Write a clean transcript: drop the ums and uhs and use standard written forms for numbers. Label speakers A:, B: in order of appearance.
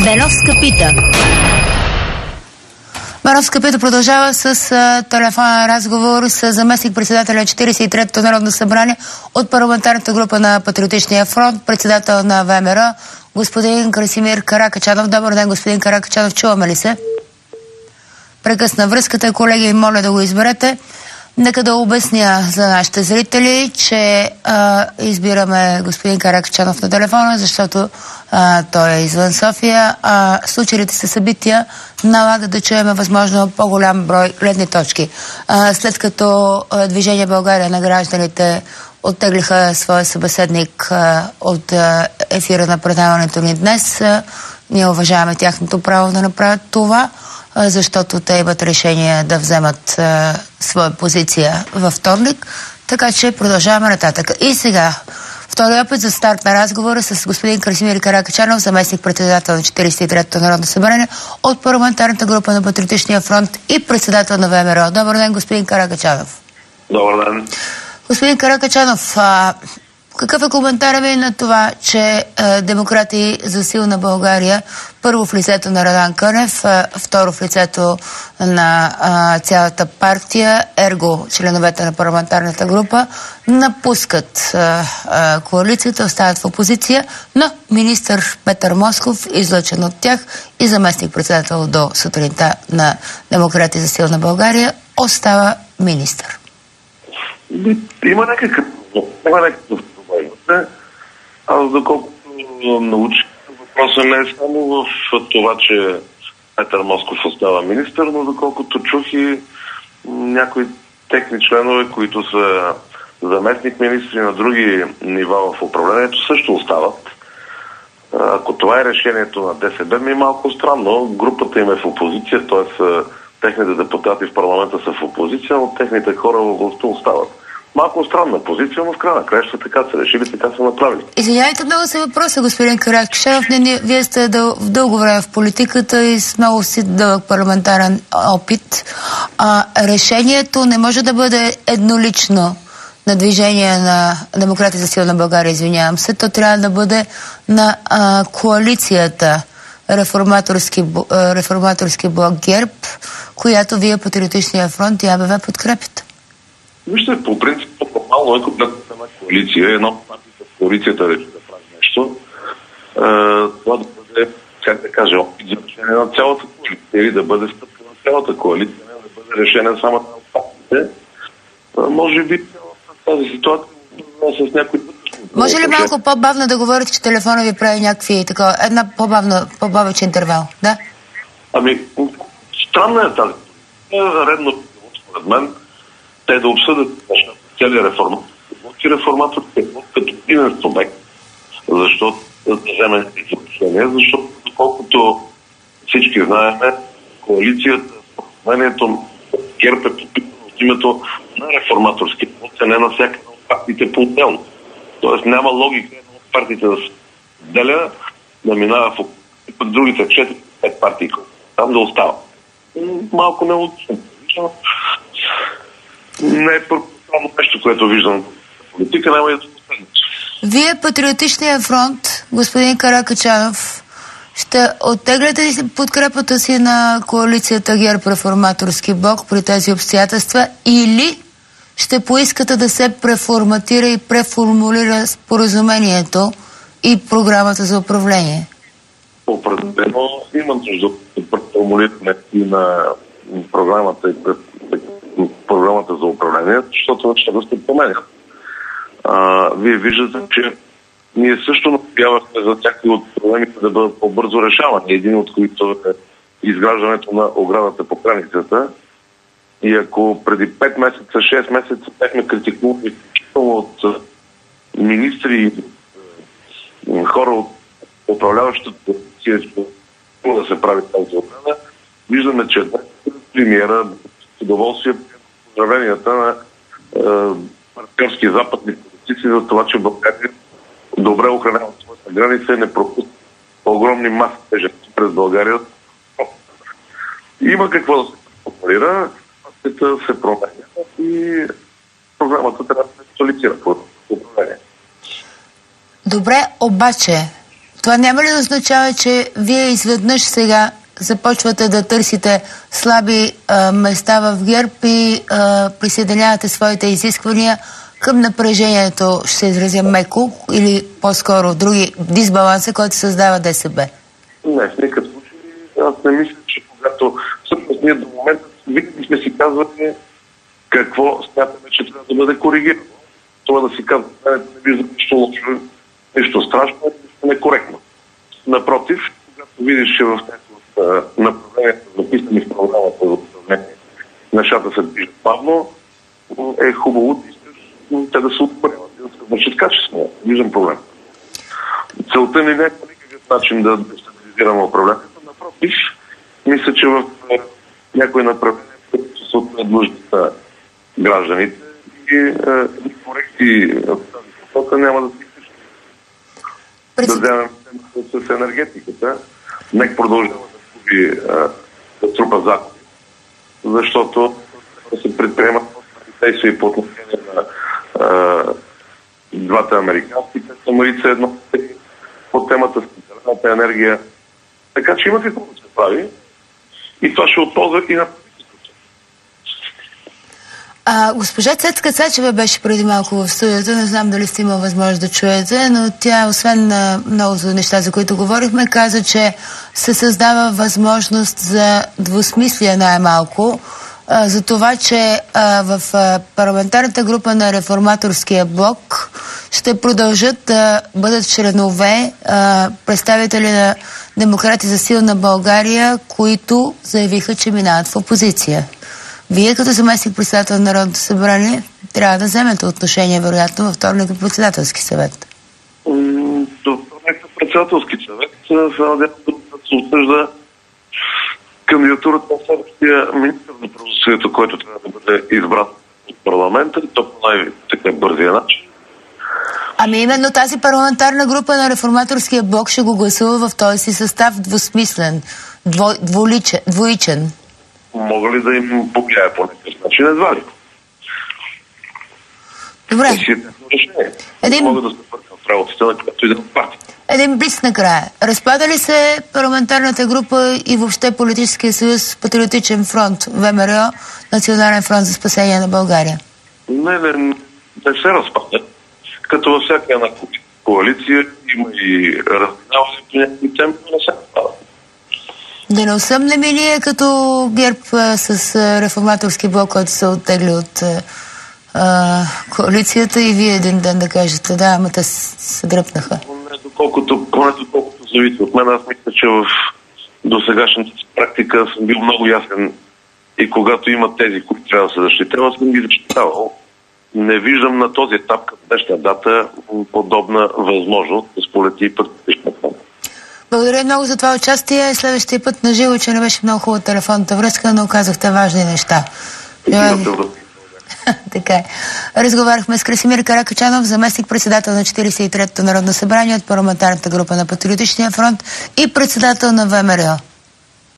A: Беновска пита. Беновска пита продължава с телефонен разговор с заместник-председателя 43-то Народно събрание от парламентарната група на Патриотичния фронт, председател на ВМРО, господин Красимир Каракачанов. Добър ден, господин Каракачанов, чуваме ли се? Прекъсна връзката, колеги, моля да го изберете. Нека да обясня за нашите зрители, че избираме господин Каракачанов на телефона, защото той е извън София. Случилите се събития налагат да чуем възможно по-голям брой гледни точки. След като Движение България на гражданите оттеглиха своя събеседник от ефира на предаването ни днес, ние уважаваме тяхното право да направят това, защото те имат решение да вземат своя позиция във вторник, така че продължаваме нататък. И сега, втори опит за старт на разговора с господин Красимир Каракачанов, заместник-председател на 43-то Народно събрание от парламентарната група на Патриотичния фронт и председател на ВМРО. Добър ден, господин Каракачанов.
B: Добър ден.
A: Господин Каракачанов, какъв е коментарът ви на това, че Демократи за силна България, първо в лицето на Радан Кънев, второ в лицето на цялата партия, ерго членовете на парламентарната група, напускат коалицията, остават в опозиция, но министър Петър Москов, излъчен от тях и заместник-председател до сутринта на Демократи за силна България, остава министър?
B: Има някакъв проблем. Аз доколкото научих, въпросът не е само в това, че Петър Москов остава министър, но доколкото чух и някои техни членове, които са заместник министри на други нива в управлението, също остават. Ако това е решението на ДСБ, ми е малко странно. Групата им е в опозиция, т.е. техните депутати в парламента са в опозиция, но техните хора във властта остават. Малко странна позиция, но в края на краища така са решили, така са направили.
A: Извинявайте, много се въпроса, господин Каракачанов. Вие сте дълго време в политиката и с много си дълъг парламентарен опит. Решението не може да бъде еднолично на Движение на Демократи за силна България, извинявам се. То трябва да бъде на коалицията реформаторски блок ГЕРБ, която вие Патриотичния фронт и АБВ подкрепите.
B: Вижте, по принцип, нормално е, когато една коалиция, една от партията в коалицията реши да прави нещо, това да бъде, как да кажа, опит за решение на цялата коалиция или да бъде стъпка на цялата коалиция, не да бъде решение само на партиите. Може би в тази ситуация с някои...
A: Може ли малко по-бавно да говорите, че телефона ви прави някакви такова, една по-бавече интервал, да?
B: Ами, странна е тази. Редно, според мен, те да обсъдят целият реформаторски блок като един инструмент, защото да вземе решение, защото доколкото всички знаем, коалицията, споразумението ГЕРБ е подписано от името на реформаторски блок, а не на всяка от партиите по-отделно. Тоест няма логика от партиите да се деля, да минава в другите 4-5 партии, там да остава. Малко нелогично. Не е първо нещо, което виждам в политика, няма и да последното.
A: Вие, Патриотичния фронт, господин Каракачанов, ще оттегляте ли подкрепата си на коалицията ГЕРБ реформаторски блок при тези обстоятелства или ще поискате да се преформатира и преформулира споразумението и програмата за управление?
B: Определено има нужда от преформулиране и на програмата за управление, защото нещата се променяха. Вие виждате, че ние също настоявахме за някои от проблемите да бъдат по-бързо решавани. Един от които е изграждането на оградата по границата. И ако преди 5 месеца, 6 месеца бяхме критикували от министри и хора от управляващата позиция, да се прави тази ограда, виждаме, че премиера с удоволствие поздравленията на партньорски западни политици за това, че България добре охранява своята граница и не пропуска огромни маси бежанци през България. Има какво да се контролира, се променя и програмата трябва да се актуализира по управление.
A: Добре, обаче Това няма ли да означава, че вие изведнъж сега започвате да търсите слаби места в ГЕРБ и присъединявате своите изисквания към напрежението, ще се изразя меко, или по-скоро други дисбаланси, който създава ДСБ?
B: Не, в никакъв случай. Аз не мисля, че когато всъщност ние до момента винаги сме си казвали какво смятаме, че трябва да бъде коригирано. Това да си казваме, не виждам нищо лошо, нищо страшно, нищо некоректно. Напротив, когато видиш, че в направленията, записани в програмата за управление, нещата се движат бавно, е хубаво да искаш те да се отпремат и да се вършат качествено. Виждам проблем. Целта ни не е по никакъв начин да дестабилизираме управлението. Напротив, мисля, че в някои направления, които са от нуждите на гражданите и корекции в тази посока няма да се изпишат. Да вземем с енергетиката. НЕК продължава да трупа загуби, защото да се предприемат действия по отношение на двата американски ТЕЦ Марица 1 по темата с централната енергия. Така че има какво да се прави и това ще отползва и на правителството.
A: Госпожа Цецка Цачева беше преди малко в студията, не знам дали сте имал възможност да чуете, но тя, освен на многото неща, за които говорихме, каза, че се създава възможност за двусмислие най-малко, за това, че в парламентарната група на Реформаторския блок ще продължат да бъдат членове представители на Демократи за силна България, които заявиха, че минават в опозиция. Вие като заместник председател на Народното събрание трябва да вземете отношение, вероятно, във вторник на председателски съвет.
B: До вторник на председателски съвет се надявам да се обсъжда кандидатурата на следващия министър на правосъдието, който трябва да бъде избран от парламента, и то по най-така бързия начин.
A: Ами именно тази парламентарна група на Реформаторския блок ще го гласува в този си състав двусмислен, двоичен.
B: Мога ли да им повлияе по някакъв начин? Едва ли.
A: Добре.
B: Мога да се бъркам в работите на която и да партия.
A: Един блиц накрая. Разпада ли се парламентарната група и въобще политическия съюз Патриотичен фронт, ВМРО, Национален фронт за спасение на България?
B: Не се разпада. Като във всяка една коалиция има и разминаване по някакви теми, но не се разпада.
A: Да не усъмнем ли ние като ГЕРБ с Реформаторски блок, който се оттегли от коалицията, и вие един ден да кажете, да, ама те се дръпнаха? Поне доколкото
B: зависи от мен. Аз мисля, че в досегашната практика съм бил много ясен и когато има тези, които трябва да се защитават, съм ги защитавал. Не виждам на този етап, към днешна дата, подобна възможност да сполети и Патриотичен фронт.
A: Благодаря много за това участие. Следващия път на живо, че не беше много хубава телефонната връзка, но казахте важни неща. Така е. Разговаряхме с Красимир Каракачанов, заместник-председател на 43-то Народно събрание от парламентарната група на Патриотичния фронт и председател на ВМРО.